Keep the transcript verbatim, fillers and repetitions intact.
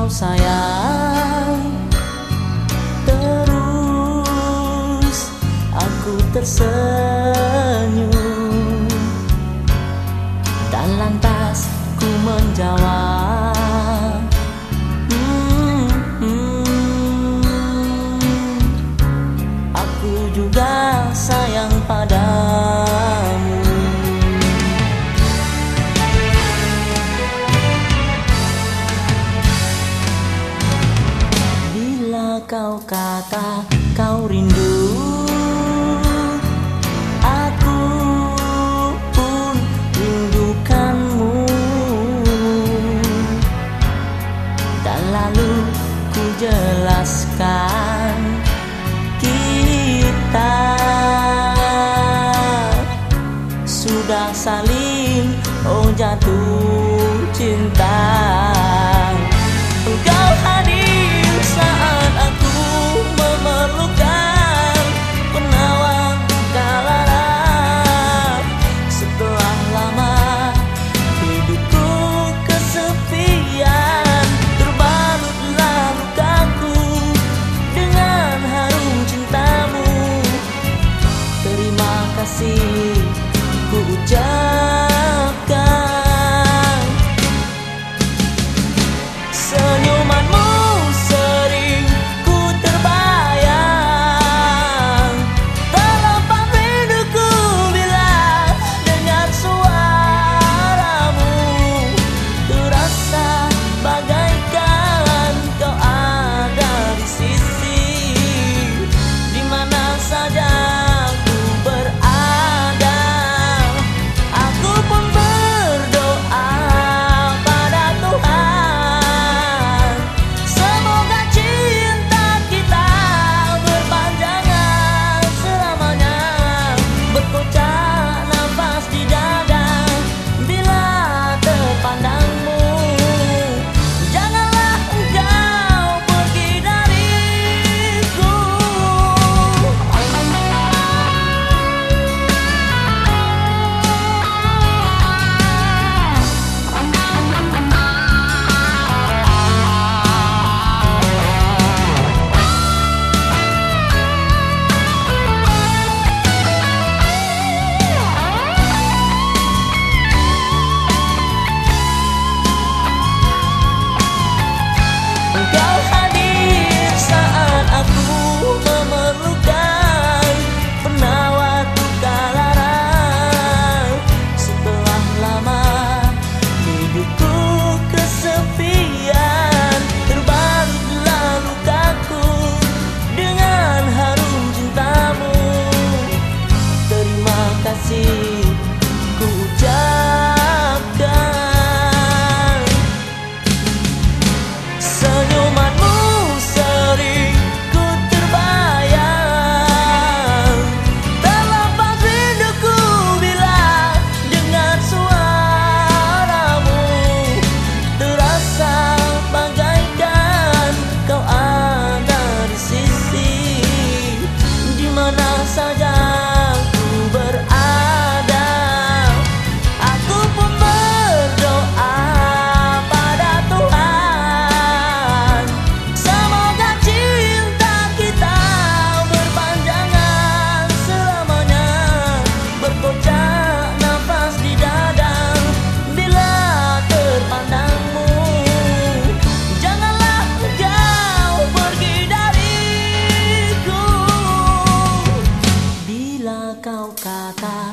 kau sayang, terus aku tersenyum dan lantas ku menjawab, hmm, hmm, aku juga sayang padamu. Kau kata kau rindu, aku pun rindukanmu. Dan lalu ku jelaskan, kita sudah saling oh jatuh cinta. Engkau hadir saat aku memerlukan penawar kala lara. Setelah lama hidupku kesepian, terbalutlah lukaku dengan harum cintamu. Terima kasih ku ucapkan. Senyumanmu sering ku terbayang, terlepas rinduku bila dengar suaramu. Terasa bagaikan kau ada di sisi, di mana saja ku berada. Aku pun berdoa pada Tuhan, semoga cinta kita berpanjangan selamanya. Berkocak nafas di dada bila terpandangmu. Janganlah engkau pergi dariku. Engkau hadir saat aku memerlukan penawar luka lara. Setelah lama hidupku kesepian, terbalutlah lukaku dengan harum cintamu. Terima kasih ku ucapkan. Senyumanmu sering ku terbayang, terlepas rinduku bila dengar suaramu. Terasa bagaikan kau ada di sisi, di mana saja ku berada. Aku pun berdoa pada Tuhan, semoga cinta kita berpanjangan selamanya. Berkocak nafas di dada bila terpandangmu. Janganlah engkau pergi dariku. Bila kau kata